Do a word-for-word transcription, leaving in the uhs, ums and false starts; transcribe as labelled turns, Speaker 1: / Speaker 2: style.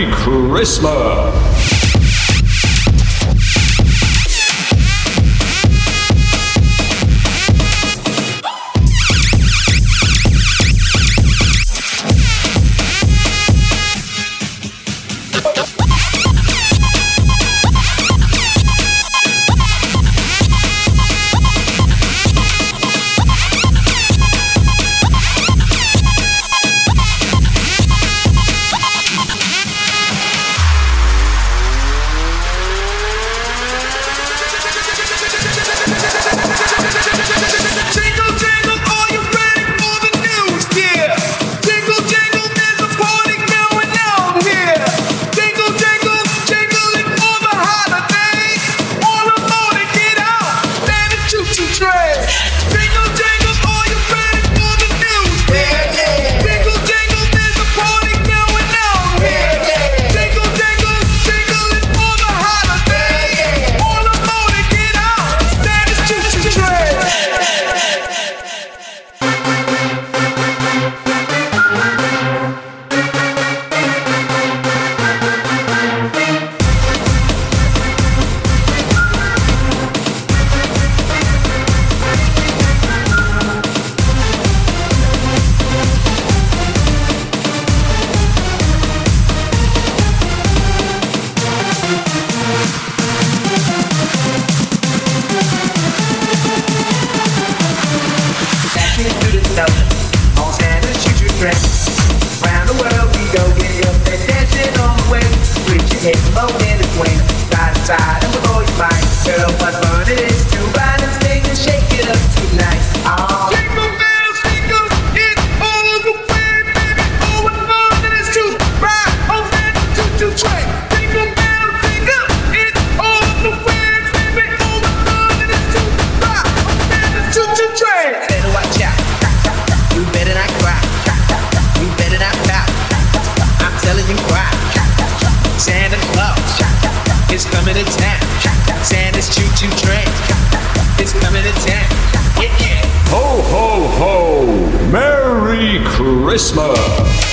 Speaker 1: Merry Christmas!
Speaker 2: Round the world we go, get up and dancing on the way. Switch your hips, low in the swing, side to side, and with all your might. Girl, what fun it is to ride and sing and shake it up tonight. Oh. Jingle bells, jingle, it's all the way, baby. Oh, what fun it is to ride on that choo-choo train. Jingle bells, jingle, it's all the way, baby. Oh, what fun it is to ride on that choo-choo train. Better watch out, you better not cry. You better not pout. I'm telling you why. Santa Claus is coming to town. Santa's choo-choo train is coming to town. Yeah, yeah.
Speaker 1: Ho, ho, ho! Merry Christmas!